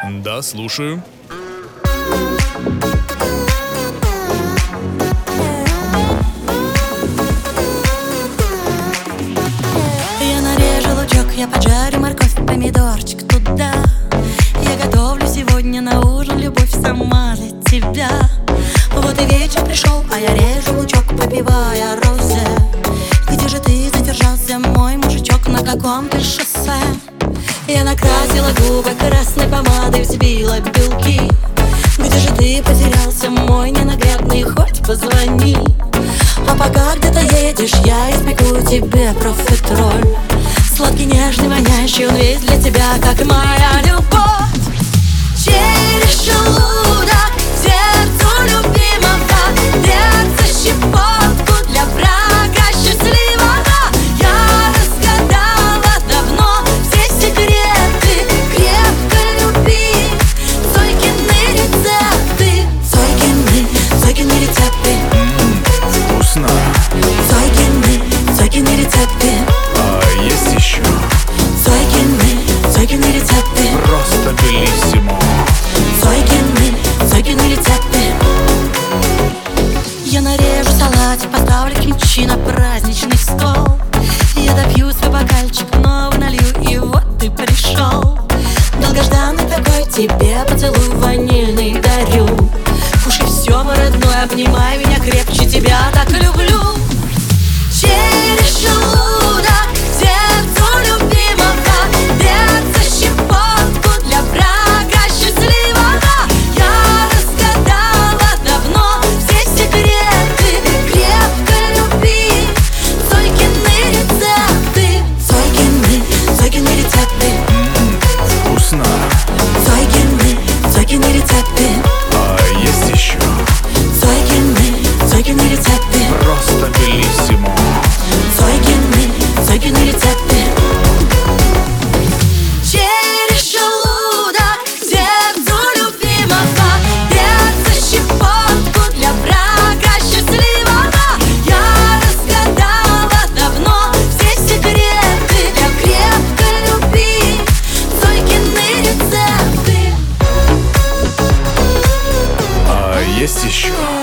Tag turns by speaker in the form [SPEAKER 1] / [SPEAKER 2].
[SPEAKER 1] Да, слушаю.
[SPEAKER 2] Я нарежу лучок, я поджарю морковь, помидорчик туда. Я готовлю сегодня на ужин любовь сама для тебя. Вот и вечер пришел, а я режу лучок, попивая розе. Где же ты задержался, мой мужичок, на каком-то шоссе? Я накрасила губы красной помадой, взбила белки. Где же ты потерялся, мой ненаглядный, хоть позвони. А пока где-то едешь, я испеку тебе профитроль. Сладкий, нежный, воняющий, он весь для тебя, как моя любовь. Через желудок сердцу любимого льется щепотку для врага счастливого. Я разгадала давно все секреты, крепко люби Зойкины рецепты. Зойкины рецепты.
[SPEAKER 1] Вкусно.
[SPEAKER 2] Зойкины рецепты.
[SPEAKER 1] А есть еще?
[SPEAKER 2] Зойкины рецепты.
[SPEAKER 1] Просто белиссимо.
[SPEAKER 2] Зойкины рецепты. Я нарежу салатик, поставлю кимчи на праздничный стол. Я допью свой бокальчик, новый налью, и вот ты пришел. Долгожданный такой, тебе поцелуй ванильный дарю. Кушай все, мой родной, обнимай меня крепче, тебя так люблю. Через желудок сердцу любимого льется щепотку для врага счастливого. Я разгадала давно все секреты, крепко люби Зойкины рецепты. Зойкины рецепты.
[SPEAKER 1] Вкусно.
[SPEAKER 2] Зойкины рецепты.
[SPEAKER 1] А есть еще?
[SPEAKER 2] Зойкины рецепты.
[SPEAKER 1] Просто белиссимо.
[SPEAKER 2] Зойкины рецепты. Через желудок сердцу любимого льется щепотку для врага счастливого. Я разгадала давно все секреты, крепко люби Зойкины рецепты.
[SPEAKER 1] А есть еще?